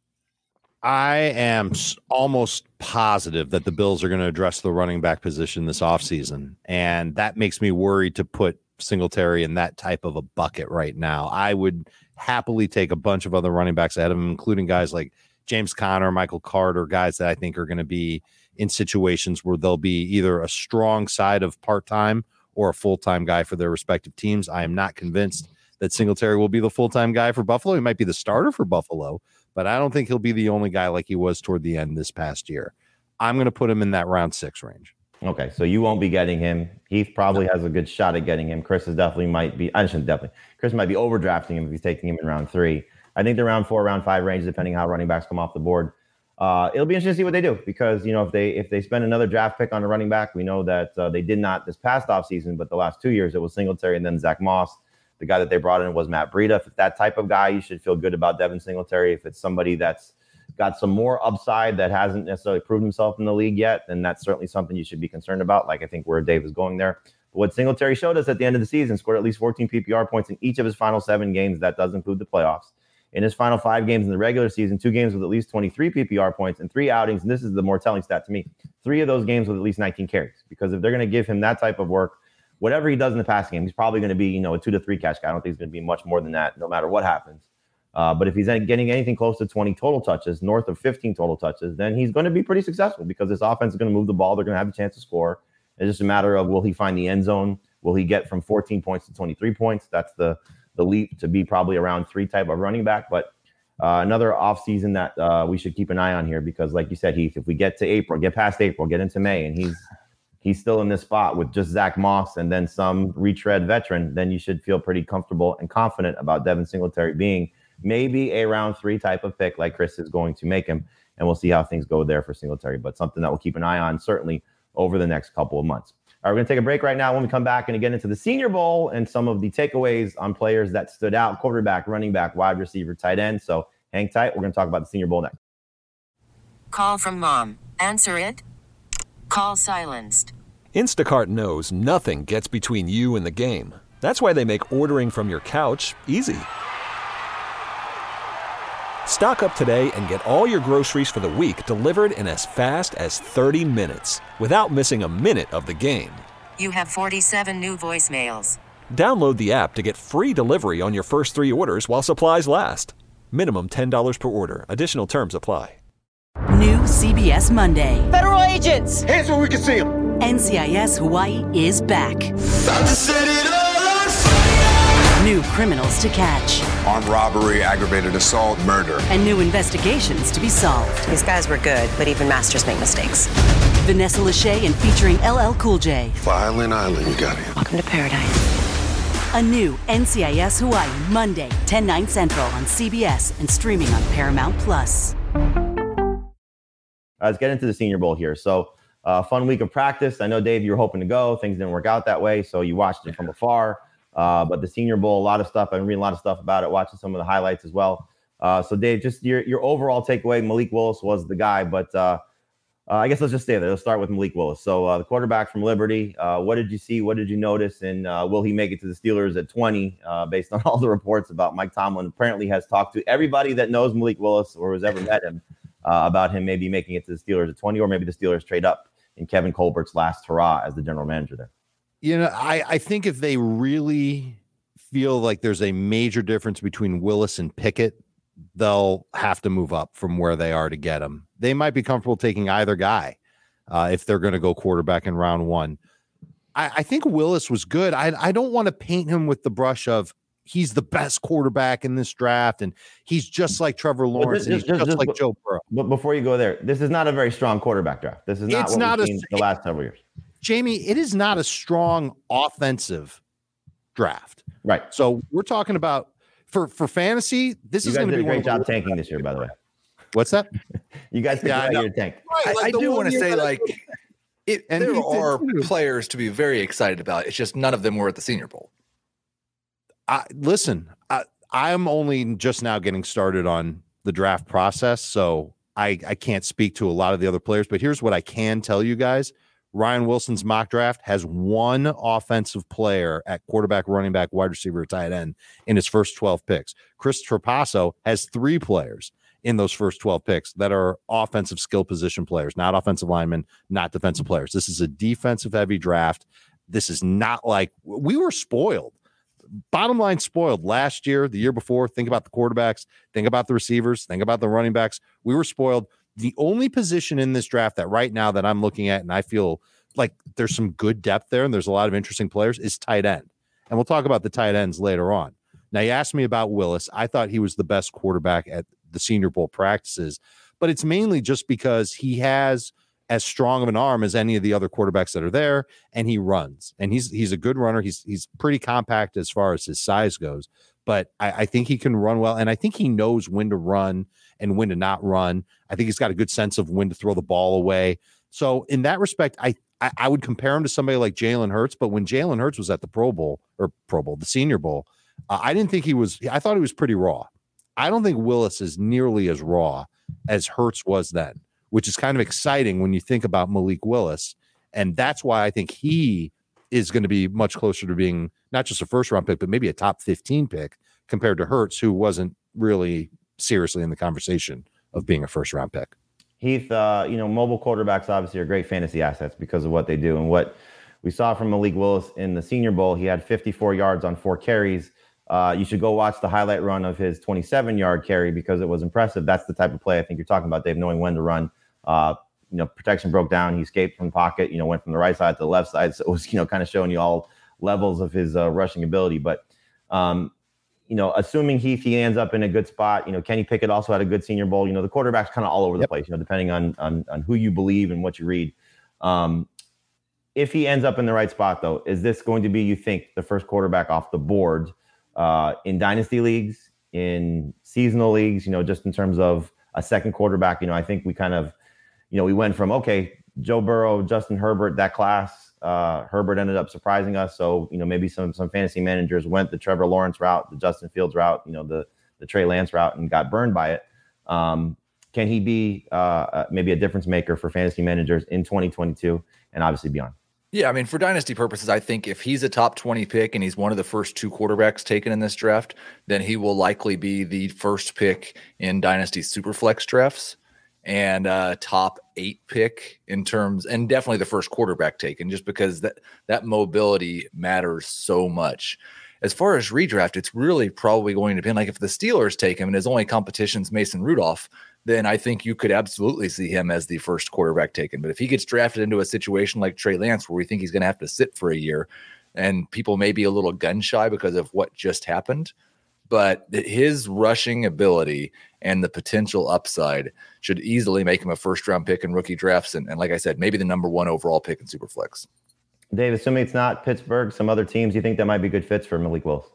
I am almost positive that the Bills are going to address the running back position this offseason, and that makes me worried to put Singletary in that type of a bucket right now. I would happily take a bunch of other running backs ahead of him, including guys like James Conner, Michael Carter, guys that I think are going to be in situations where they'll be either a strong side of part-time or a full-time guy for their respective teams. I am not convinced that Singletary will be the full-time guy for Buffalo. He might be the starter for Buffalo, but I don't think he'll be the only guy like he was toward the end this past year. I'm going to put him in that round six range. Okay, so you won't be getting him. Heath probably has a good shot at getting him. Chris is definitely might be, I shouldn't definitely, Chris might be overdrafting him if he's taking him in round three. I think the round four, round five range, depending how running backs come off the board. Uh, it'll be interesting to see what they do because, you know, if they if they spend another draft pick on a running back, we know that uh, they did not this past offseason, but the last two years it was Singletary and then Zach Moss. The guy that they brought in was Matt Breida. If it's that type of guy, you should feel good about Devin Singletary. If it's somebody that's got some more upside that hasn't necessarily proved himself in the league yet, then that's certainly something you should be concerned about, like I think where Dave is going there. But what Singletary showed us at the end of the season, scored at least fourteen P P R points in each of his final seven games. That does include the playoffs. In his final five games in the regular season, two games with at least twenty-three P P R points and three outings, and this is the more telling stat to me, three of those games with at least nineteen carries. Because if they're going to give him that type of work, whatever he does in the passing game, he's probably going to be, you know, a two to three catch guy. I don't think he's going to be much more than that, no matter what happens. Uh, but if he's getting anything close to twenty total touches, north of fifteen total touches, then he's going to be pretty successful because this offense is going to move the ball. They're going to have a chance to score. It's just a matter of, will he find the end zone? Will he get from fourteen points to twenty-three points? That's the the leap to be probably around three type of running back. But uh, another offseason that uh, we should keep an eye on here because, like you said, Heath, if we get to April, get past April, get into May, and he's he's still in this spot with just Zach Moss and then some retread veteran, then you should feel pretty comfortable and confident about Devin Singletary being maybe a round three type of pick like Chris is going to make him. And we'll see how things go there for Singletary, but something that we'll keep an eye on certainly over the next couple of months. All right, we're going to take a break right now. When we come back and get into the Senior Bowl and some of the takeaways on players that stood out, quarterback, running back, wide receiver, tight end. So hang tight. We're going to talk about the Senior Bowl next. Call from mom. Answer it. Call silenced. Instacart knows nothing gets between you and the game. That's why they make ordering from your couch easy. Stock up today and get all your groceries for the week delivered in as fast as thirty minutes without missing a minute of the game. You have forty-seven new voicemails. Download the app to get free delivery on your first three orders while supplies last. Minimum ten dollars per order. Additional terms apply. New C B S Monday. Federal agents! Hands where we can see them! N C I S Hawaii is back. About to set it all on fire! New criminals to catch. Armed robbery, aggravated assault, murder. And new investigations to be solved. These guys were good, but even masters make mistakes. Vanessa Lachey and featuring L L Cool J. Violent Island, you got it. Welcome to paradise. A new N C I S Hawaii, Monday, ten, nine Central on C B S and streaming on Paramount Plus. Uh, let's get into the Senior Bowl here. So, uh, fun week of practice. I know, Dave, you were hoping to go. Things didn't work out that way, so you watched it from afar. Uh, but the Senior Bowl, a lot of stuff. I've been reading a lot of stuff about it, watching some of the highlights as well. Uh, so, Dave, just your your overall takeaway, Malik Willis was the guy. But uh, uh, I guess let's just stay there. Let's start with Malik Willis. So, uh, the quarterback from Liberty, uh, what did you see? What did you notice? And uh, will he make it to the Steelers at twenty, uh, based on all the reports about Mike Tomlin apparently has talked to everybody that knows Malik Willis or has ever met him uh, about him maybe making it to the Steelers at twenty, or maybe the Steelers trade up in Kevin Colbert's last hurrah as the general manager there. You know, I, I think if they really feel like there's a major difference between Willis and Pickett, they'll have to move up from where they are to get him. They might be comfortable taking either guy uh, if they're going to go quarterback in round one. I, I think Willis was good. I, I don't want to paint him with the brush of he's the best quarterback in this draft, and he's just like Trevor Lawrence, just, and he's just, just, just, like just, Joe Burrow. But before you go there, this is not a very strong quarterback draft. This is not it's what not we've a, seen the last several years. Jamie, it is not a strong offensive draft. Right. So we're talking about for for fantasy, this you is guys going to did be a great one job of the tanking this year, by the way. What's that? You guys picked Yeah, I out know. your tank. Right, I, like I the do one want to year say, that- like, it, And there he did are too. players to be very excited about. It's just none of them were at the Senior Bowl. I, listen, I, I'm only just now getting started on the draft process, so I, I can't speak to a lot of the other players. But here's what I can tell you guys. Ryan Wilson's mock draft has one offensive player at quarterback, running back, wide receiver, tight end in his first twelve picks. Chris Trapasso has three players in those first twelve picks that are offensive skill position players, not offensive linemen, not defensive players. This is a defensive heavy draft. This is not like we were spoiled. Bottom line, spoiled last year, the year before. Think about the quarterbacks, think about the receivers, think about the running backs. We were spoiled. The only position in this draft that right now that I'm looking at, and I feel like there's some good depth there and there's a lot of interesting players, is tight end. And we'll talk about the tight ends later on. Now, you asked me about Willis. I thought he was the best quarterback at the Senior Bowl practices, but it's mainly just because he has as strong of an arm as any of the other quarterbacks that are there, and he runs. And he's he's a good runner. He's he's pretty compact as far as his size goes, but I, I think he can run well, and I think he knows when to run and when to not run. I think he's got a good sense of when to throw the ball away. So in that respect, I I, I would compare him to somebody like Jalen Hurts, but when Jalen Hurts was at the Pro Bowl or Pro Bowl, the Senior Bowl, uh, I didn't think he was, I thought he was pretty raw. I don't think Willis is nearly as raw as Hurts was then, which is kind of exciting when you think about Malik Willis. And that's why I think he is going to be much closer to being not just a first round pick, but maybe a top fifteen pick compared to Hurts, who wasn't really seriously in the conversation of being a first round pick. Heath, uh, you know, mobile quarterbacks obviously are great fantasy assets because of what they do. And what we saw from Malik Willis in the Senior Bowl, he had fifty-four yards on four carries. Uh, you should go watch the highlight run of his twenty-seven yard carry because it was impressive. That's the type of play I think you're talking about, Dave, knowing when to run. Uh, you know, protection broke down. He escaped from the pocket, you know, went from the right side to the left side. So it was, you know, kind of showing you all levels of his uh, rushing ability. But, um, you know, assuming Heath, he ends up in a good spot, you know, Kenny Pickett also had a good Senior Bowl. You know, the quarterback's kind of all over the Yep. place, you know, depending on, on, on who you believe and what you read. Um, if he ends up in the right spot, though, is this going to be, you think, the first quarterback off the board uh, in dynasty leagues, in seasonal leagues, you know, just in terms of a second quarterback? You know, I think we kind of, you know, we went from, okay, Joe Burrow, Justin Herbert, that class. Uh, Herbert ended up surprising us. So, you know, maybe some some fantasy managers went the Trevor Lawrence route, the Justin Fields route, you know, the the Trey Lance route and got burned by it. Um, can he be uh, uh, maybe a difference maker for fantasy managers in twenty twenty-two and obviously beyond? Yeah, I mean, for dynasty purposes, I think if he's a top twenty pick and he's one of the first two quarterbacks taken in this draft, then he will likely be the first pick in dynasty superflex drafts and uh, top eight pick in terms, and definitely the first quarterback taken, just because that that mobility matters so much. As far as redraft, it's really probably going to depend. Like if the Steelers take him and his only competition's Mason Rudolph, then I think you could absolutely see him as the first quarterback taken. But if he gets drafted into a situation like Trey Lance, where we think he's going to have to sit for a year, and people may be a little gun shy because of what just happened, but his rushing ability and the potential upside should easily make him a first round pick in rookie drafts. And, and like I said, maybe the number one overall pick in Superflex. Dave, assuming it's not Pittsburgh, some other teams, you think that might be good fits for Malik Willis?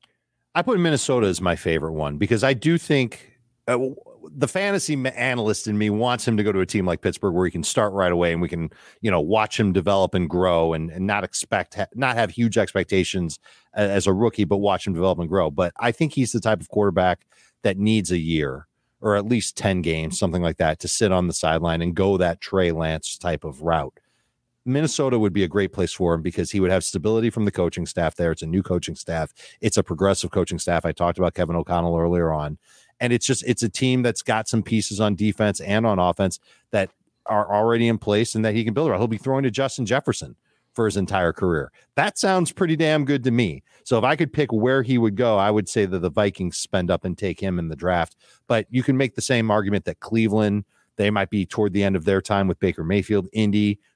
I put Minnesota as my favorite one because I do think uh, the fantasy analyst in me wants him to go to a team like Pittsburgh where he can start right away and we can, you know, watch him develop and grow and, and not expect, ha- not have huge expectations as a rookie, but watch him develop and grow. But I think he's the type of quarterback that needs a year or at least ten games, something like that, to sit on the sideline and go that Trey Lance type of route. Minnesota would be a great place for him because he would have stability from the coaching staff there. It's a new coaching staff. It's a progressive coaching staff. I talked about Kevin O'Connell earlier on. And it's just, it's a team that's got some pieces on defense and on offense that are already in place and that he can build around. He'll be throwing to Justin Jefferson for his entire career. That sounds pretty damn good to me. So if I could pick where he would go, I would say that the Vikings spend up and take him in the draft. But you can make the same argument that Cleveland, they might be toward the end of their time with Baker Mayfield. Indy,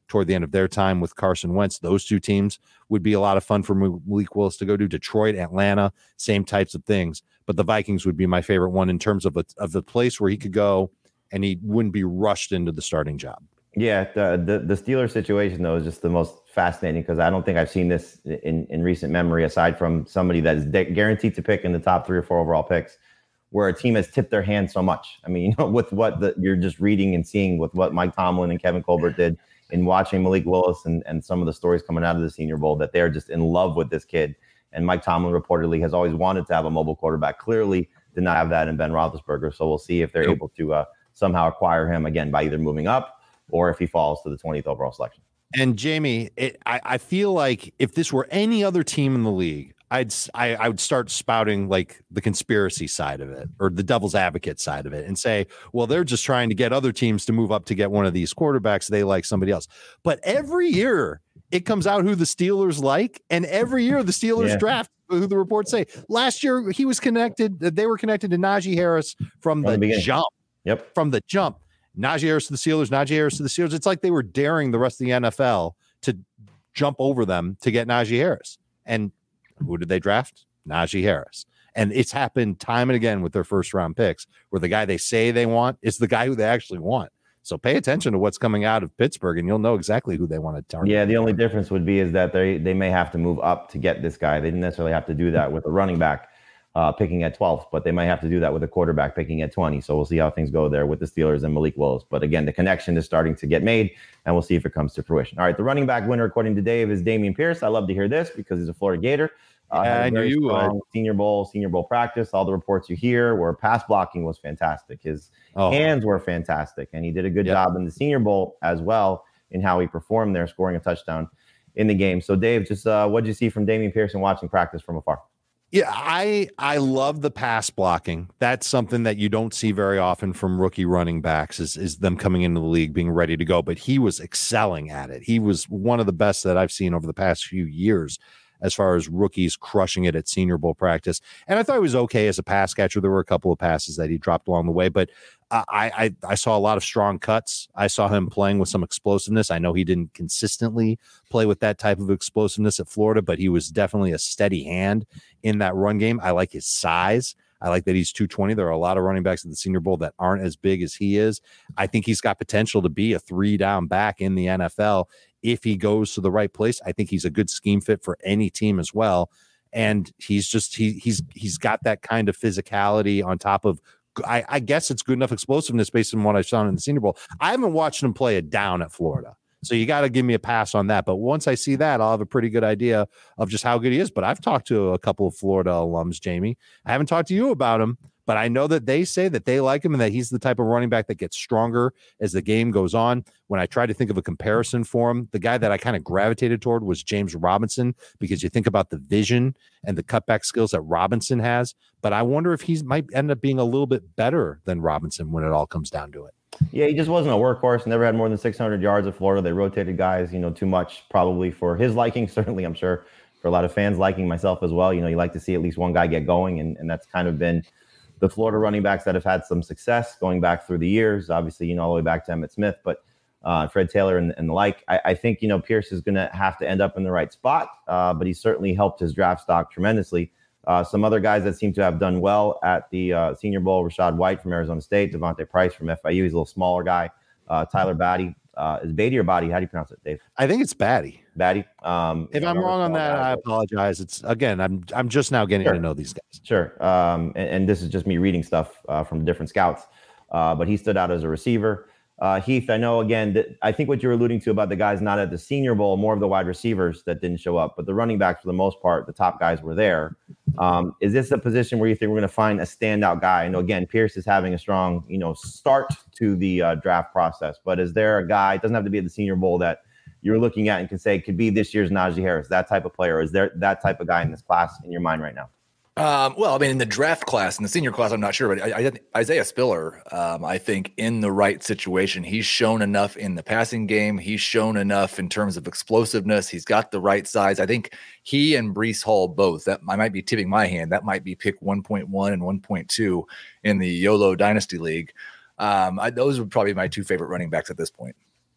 toward the end of their time with Carson Wentz. Those two teams would be a lot of fun for Malik Willis to go to. Detroit, Atlanta, same types of things. But the Vikings would be my favorite one in terms of a, of the place where he could go and he wouldn't be rushed into the starting job. Yeah, the the, the Steelers situation, though, is just the most fascinating because I don't think I've seen this in, in recent memory, aside from somebody that is de- guaranteed to pick in the top three or four overall picks, where a team has tipped their hand so much. I mean, you know, with what the, you're just reading and seeing with what Mike Tomlin and Kevin Colbert did in watching Malik Willis and, and some of the stories coming out of the Senior Bowl, that they're just in love with this kid. And Mike Tomlin reportedly has always wanted to have a mobile quarterback. Clearly did not have that in Ben Roethlisberger. So we'll see if they're able to uh, somehow acquire him again by either moving up or if he falls to the twentieth overall selection. And Jamie, it, I, I feel like if this were any other team in the league, I'd I, I would start spouting like the conspiracy side of it or the devil's advocate side of it and say, well, they're just trying to get other teams to move up to get one of these quarterbacks. They like somebody else. But every year it comes out who the Steelers like, and every year the Steelers yeah. draft who the reports say. Last year he was connected. They were connected to Najee Harris from, from the, the jump. Yep, from the jump. Najee Harris to the Steelers, Najee Harris to the Steelers. It's like they were daring the rest of the N F L to jump over them to get Najee Harris. And who did they draft? Najee Harris. And it's happened time and again with their first round picks where the guy they say they want is the guy who they actually want. So pay attention to what's coming out of Pittsburgh and you'll know exactly who they want to target. Yeah, the only difference would be is that they they may have to move up to get this guy. They didn't necessarily have to do that with a running back uh, picking at twelfth, but they might have to do that with a quarterback picking at twenty. So we'll see how things go there with the Steelers and Malik Willis. But again, the connection is starting to get made, and we'll see if it comes to fruition. All right, the running back winner, according to Dave, is Dameon Pierce. I love to hear this because he's a Florida Gator. Uh, yeah, I knew you would. Senior Bowl, Senior Bowl practice. All the reports you hear where pass blocking was fantastic. His oh. hands were fantastic, and he did a good yep. job in the Senior Bowl as well in how he performed there, scoring a touchdown in the game. So, Dave, just uh, what did you see from Dameon Pierce and watching practice from afar? Yeah, I I love the pass blocking. That's something that you don't see very often from rookie running backs is, is them coming into the league being ready to go. But he was excelling at it. He was one of the best that I've seen over the past few years as far as rookies crushing it at Senior Bowl practice. And I thought he was okay as a pass catcher. There were a couple of passes that he dropped along the way, but I, I, I saw a lot of strong cuts. I saw him playing with some explosiveness. I know he didn't consistently play with that type of explosiveness at Florida, but he was definitely a steady hand in that run game. I like his size. I like that he's two twenty. There are a lot of running backs at the Senior Bowl that aren't as big as he is. I think he's got potential to be a three down back in the N F L if he goes to the right place. I think he's a good scheme fit for any team as well. And he's just, he he's, he's got that kind of physicality on top of, I, I guess it's good enough explosiveness based on what I saw in the Senior Bowl. I haven't watched him play it down at Florida. So you got to give me a pass on that. But once I see that, I'll have a pretty good idea of just how good he is. But I've talked to a couple of Florida alums, Jamie. I haven't talked to you about him, but I know that they say that they like him and that he's the type of running back that gets stronger as the game goes on. When I tried to think of a comparison for him, the guy that I kind of gravitated toward was James Robinson, because you think about the vision and the cutback skills that Robinson has. But I wonder if he might end up being a little bit better than Robinson when it all comes down to it. Yeah, he just wasn't a workhorse. Never had more than six hundred yards at Florida. They rotated guys, you know, too much probably for his liking. Certainly, I'm sure for a lot of fans liking, myself as well. You know, you like to see at least one guy get going, and, and that's kind of been the Florida running backs that have had some success going back through the years. Obviously, you know, all the way back to Emmitt Smith, but uh, Fred Taylor and, and the like. I, I think, you know, Pierce is going to have to end up in the right spot, uh, but he certainly helped his draft stock tremendously. Uh, some other guys that seem to have done well at the uh, Senior Bowl: Rashad White from Arizona State, Devontae Price from F I U. He's a little smaller guy. Uh, Tyler Batty. Uh, is Beatty or Body? How do you pronounce it, Dave? I think it's Batty. Batty. Um, if I'm wrong on that, guy, I apologize. It's again, I'm I'm just now getting sure. to know these guys. Sure. Um, and, and this is just me reading stuff uh, from different scouts. Uh, but he stood out as a receiver. Uh, Heath, I know, again, that I think what you're alluding to about the guys not at the Senior Bowl, more of the wide receivers that didn't show up, but the running backs, for the most part, the top guys were there. Um, is this a position where you think we're going to find a standout guy? I know, again, Pierce is having a strong, you know, start to the uh, draft process, but is there a guy, it doesn't have to be at the Senior Bowl, that you're looking at and can say could be this year's Najee Harris, that type of player? Or is there that type of guy in this class in your mind right now? Um, well, I mean, in the draft class, in the senior class, I'm not sure, but I, I, Isaiah Spiller, um, I think in the right situation, he's shown enough in the passing game. He's shown enough in terms of explosiveness. He's got the right size. I think he and Breece Hall both, that I might be tipping my hand. That might be pick one point one and one point two in the YOLO Dynasty League. Um, I, those would probably be my two favorite running backs at this point.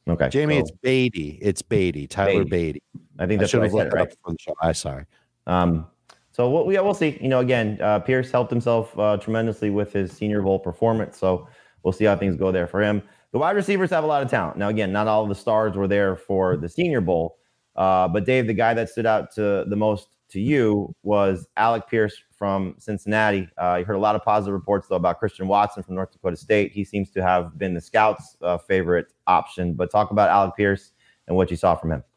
Okay, Jamie, so, it's Beatty. It's Beatty. Tyler Beatty. Beatty. I think I that's should what have I said, looked it right? up before the show. I'm sorry. Um, so we'll, yeah, we'll see. You know, again, uh, Pierce helped himself uh, tremendously with his Senior Bowl performance. So we'll see how things go there for him. The wide receivers have a lot of talent. Now, again, not all of the stars were there for the Senior Bowl. Uh, but Dave, the guy that stood out to the most to you was Alec Pierce from Cincinnati. Uh, you heard a lot of positive reports, though, about Christian Watson from North Dakota State. He seems to have been the scouts' uh, favorite option. But talk about Alec Pierce and what you saw from him.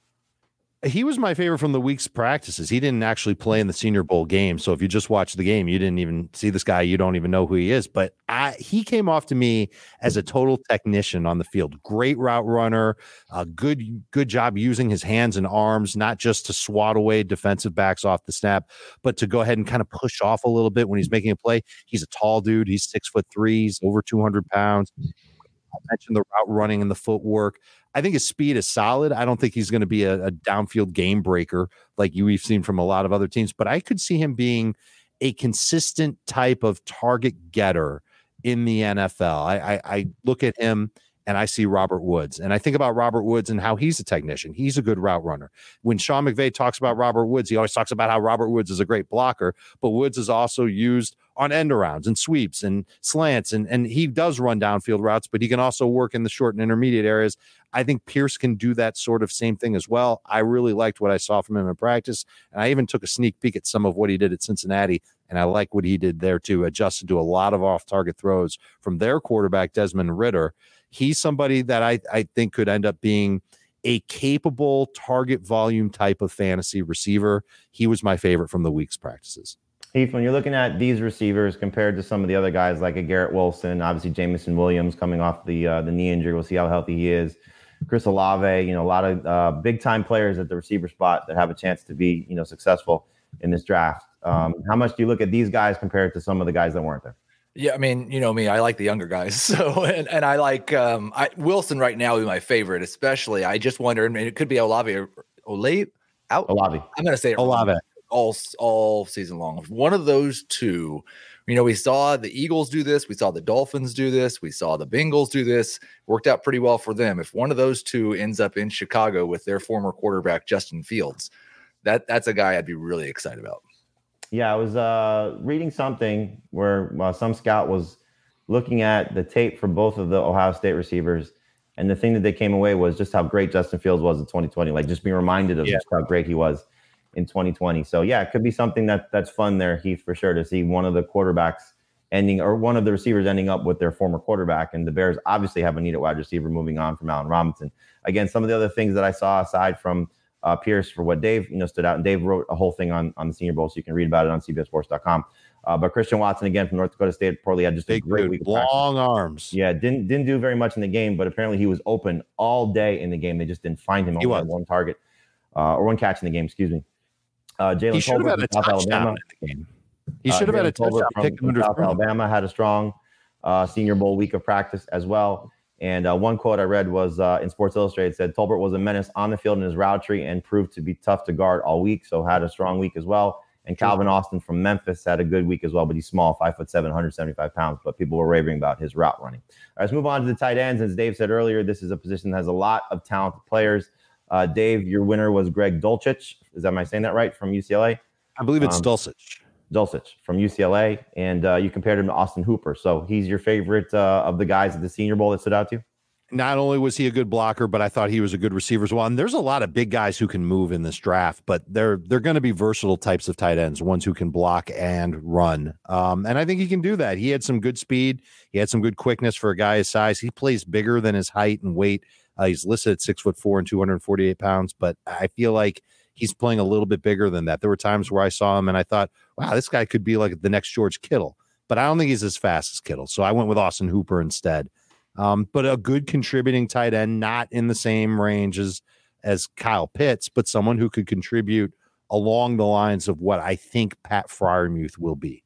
He was my favorite from the week's practices. He didn't actually play in the Senior Bowl game. So if you just watch the game, you didn't even see this guy. You don't even know who he is. But I, he came off to me as a total technician on the field. Great route runner, a good, good job using his hands and arms, not just to swat away defensive backs off the snap, but to go ahead and kind of push off a little bit when he's making a play. He's a tall dude. He's six foot three. He's over two hundred pounds. I mentioned the route running and the footwork. I think his speed is solid. I don't think he's going to be a, a downfield game breaker like you we've seen from a lot of other teams, but I could see him being a consistent type of target getter in the N F L. I, I, I look at him and I see Robert Woods, and I think about Robert Woods and how he's a technician. He's a good route runner. When Sean McVay talks about Robert Woods, he always talks about how Robert Woods is a great blocker, but Woods is also used on end arounds and sweeps and slants, and, and he does run downfield routes, but he can also work in the short and intermediate areas. I think Pierce can do that sort of same thing as well. I really liked what I saw from him in practice, and I even took a sneak peek at some of what he did at Cincinnati, and I like what he did there too, adjusted to a lot of off-target throws from their quarterback, Desmond Ridder. He's somebody that I, I think could end up being a capable target volume type of fantasy receiver. He was my favorite from the week's practices. Heath, when you're looking at these receivers compared to some of the other guys like a Garrett Wilson, obviously Jameson Williams coming off the uh, the knee injury, we'll see how healthy he is. Chris Olave, you know, a lot of uh, big time players at the receiver spot that have a chance to be, you know, successful in this draft. Um, how much do you look at these guys compared to some of the guys that weren't there? Yeah, I mean, you know me, I like the younger guys. So, and, and I like um, I, Wilson right now is my favorite, especially. I just wonder, I mean, it could be Olave or Olave out. Olave. I'm going to say it Olave all all season long. One of those two. You know, we saw the Eagles do this. We saw the Dolphins do this. We saw the Bengals do this. Worked out pretty well for them. If one of those two ends up in Chicago with their former quarterback, Justin Fields, that that's a guy I'd be really excited about. Yeah, I was uh, reading something where uh, some scout was looking at the tape for both of the Ohio State receivers, and the thing that they came away was just how great Justin Fields was in twenty twenty. Like just being reminded of yeah. just how great he was in twenty twenty. So yeah, it could be something that that's fun there, Heath, for sure, to see one of the quarterbacks ending or one of the receivers ending up with their former quarterback. And the Bears obviously have a need at wide receiver moving on from Allen Robinson. Again, some of the other things that I saw aside from Uh, Pierce for what Dave, you know, stood out. And Dave wrote a whole thing on, on the Senior Bowl, so you can read about it on C B S Sports dot com. Uh, but Christian Watson, again, from North Dakota State, probably had just a Big great dude, week. Of long practice. arms. Yeah, didn't didn't do very much in the game, but apparently he was open all day in the game. They just didn't find him. He Only was. one target uh, or one catch in the game, excuse me. Uh, He Jalen should have Tolbert had a from South touchdown Alabama. in the game. He Uh, should have had a Jalen Tolbert touchdown. from, Pick him from under South throw. Alabama had a strong uh, Senior Bowl week of practice as well. And uh, one quote I read was uh, in Sports Illustrated said, Tolbert was a menace on the field in his route tree and proved to be tough to guard all week. So had a strong week as well. And Calvin Austin from Memphis had a good week as well, but he's small, five foot seven, one hundred seventy-five pounds. But people were raving about his route running. All right, let's move on to the tight ends. As Dave said earlier, this is a position that has a lot of talented players. Uh, Dave, your winner was Greg Dulcich. Is that, am I saying that right? From U C L A? I believe it's Um, Dulcich. Dulcich from U C L A. And uh, you compared him to Austin Hooper. So he's your favorite uh, of the guys at the Senior Bowl that stood out to you? Not only was he a good blocker, but I thought he was a good receiver as well. And there's a lot of big guys who can move in this draft, but they're they're going to be versatile types of tight ends, ones who can block and run. Um, and I think he can do that. He had some good speed. He had some good quickness for a guy his size. He plays bigger than his height and weight. Uh, he's listed at six foot four and two hundred forty-eight pounds, but I feel like he's playing a little bit bigger than that. There were times where I saw him and I thought, wow, this guy could be like the next George Kittle, but I don't think he's as fast as Kittle. So I went with Austin Hooper instead. Um, but a good contributing tight end, not in the same range as, as Kyle Pitts, but someone who could contribute along the lines of what I think Pat Freiermuth will be.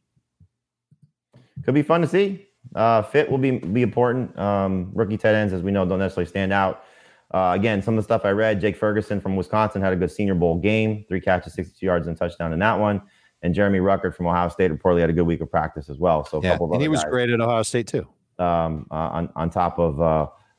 Could be fun to see. Uh, fit will be be important. Um, rookie tight ends, as we know, don't necessarily stand out. Uh, again, some of the stuff I read, Jake Ferguson from Wisconsin had a good Senior Bowl game, three catches, sixty-two yards, and a touchdown in that one. And Jeremy Ruckert from Ohio State reportedly had a good week of practice as well. So a Yeah, couple of and he other was guys. great at Ohio State too. Um, uh, on on top of uh,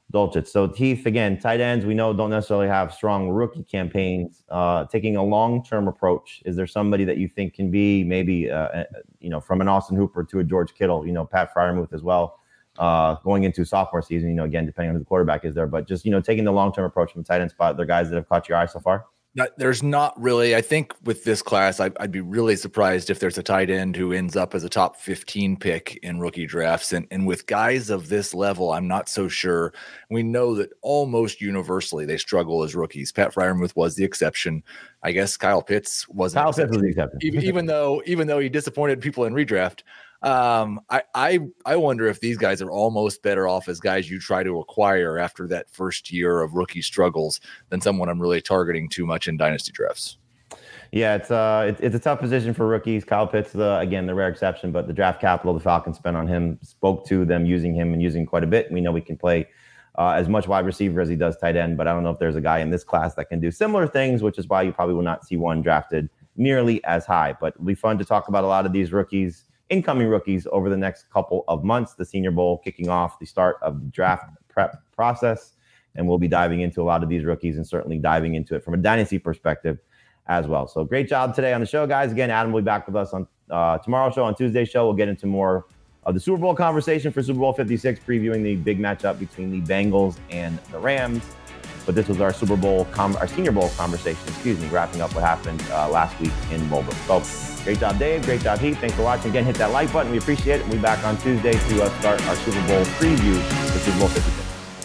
Dulcich. So Heath, again, tight ends we know don't necessarily have strong rookie campaigns. Uh, taking a long-term approach, is there somebody that you think can be maybe, uh, you know, from an Austin Hooper to a George Kittle, you know, Pat Freiermuth as well, uh, going into sophomore season, you know, again, depending on who the quarterback is there, but just, you know, taking the long-term approach from the tight end spot, they're guys that have caught your eye so far? Not, there's not really. I think with this class, I, I'd be really surprised if there's a tight end who ends up as a top fifteen pick in rookie drafts. And, and with guys of this level, I'm not so sure. We know that almost universally they struggle as rookies. Pat Freiermuth was the exception. I guess Kyle Pitts wasn't. Kyle Pitts was the exception. even, even though even though he disappointed people in redraft. Um, I, I I wonder if these guys are almost better off as guys you try to acquire after that first year of rookie struggles than someone I'm really targeting too much in dynasty drafts. Yeah, it's uh it, it's a tough position for rookies. Kyle Pitts, the again the rare exception, but the draft capital the Falcons spent on him spoke to them using him and using quite a bit. We know he can play uh, as much wide receiver as he does tight end, but I don't know if there's a guy in this class that can do similar things, which is why you probably will not see one drafted nearly as high. But it'll be fun to talk about a lot of these rookies. Incoming rookies over the next couple of months, the Senior Bowl kicking off the start of the draft prep process. And we'll be diving into a lot of these rookies and certainly diving into it from a dynasty perspective as well. So great job today on the show, guys. Again, Adam will be back with us on uh, tomorrow's show. On Tuesday's show, we'll get into more of the Super Bowl conversation for Super Bowl fifty-six, previewing the big matchup between the Bengals and the Rams. But this was our Super Bowl, com- our Senior Bowl conversation, excuse me, wrapping up what happened uh, last week in Mulberry. So great job, Dave. Great job, Heath. Thanks for watching. Again, hit that like button. We appreciate it. We'll be back on Tuesday to uh, start our Super Bowl preview for Super Bowl fifty-six.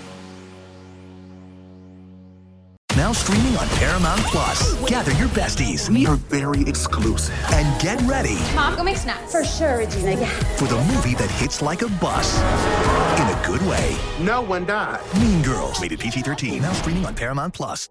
Now streaming on Paramount Plus. Gather your besties. We are very exclusive. And get ready. Mom, go make snacks. For sure, Regina. Yeah. For the movie that hits like a bus. In a good way. No one died. Mean Girls. Rated P G thirteen. Now streaming on Paramount Plus.